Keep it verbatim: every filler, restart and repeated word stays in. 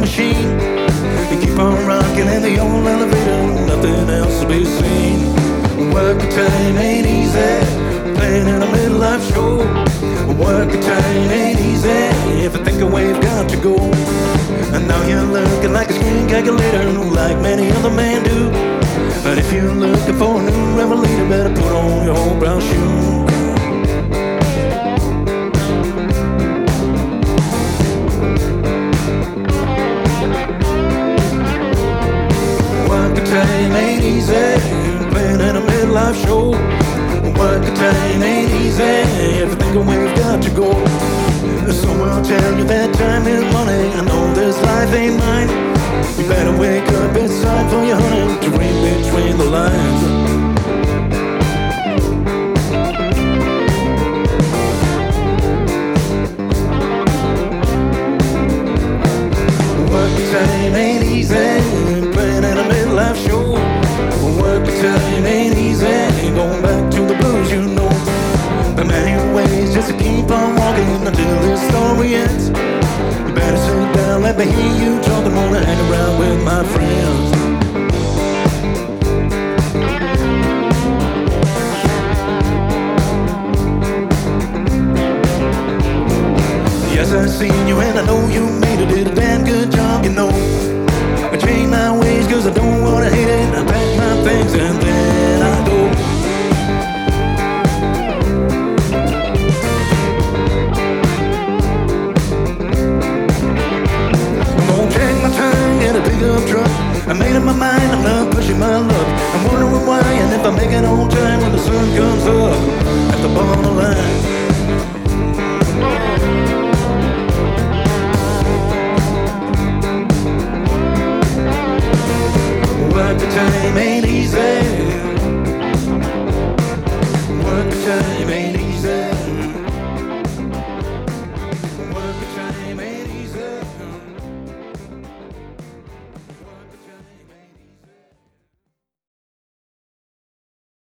machine. You keep on rocking in the old elevator, nothing else to be seen. Working time ain't easy, playing in a midlife show. Working time ain't easy, if you think away you've got to go. And now you're looking like a screen calculator, like many other men do. But if you're looking for a new revelator, better put on your old brown shoe. Working time ain't easy, playing in a midlife show. Working time ain't easy, if you think away you've got to go. Someone will tell you that time is money. I know this life ain't mine. You better wake up, it's time for your honey to read between the lines. Working time ain't easy, playing in a midlife show. Working time ain't easy, going back to the blues, you know. There are many ways just to keep on walking until this story ends. You better sit down, let me hear you talk. I wanna hang around with my friends. Yes, I seen you and I know you made it, did a damn good job, you know. I changed my ways cause I don't wanna hate it. I pack my things and then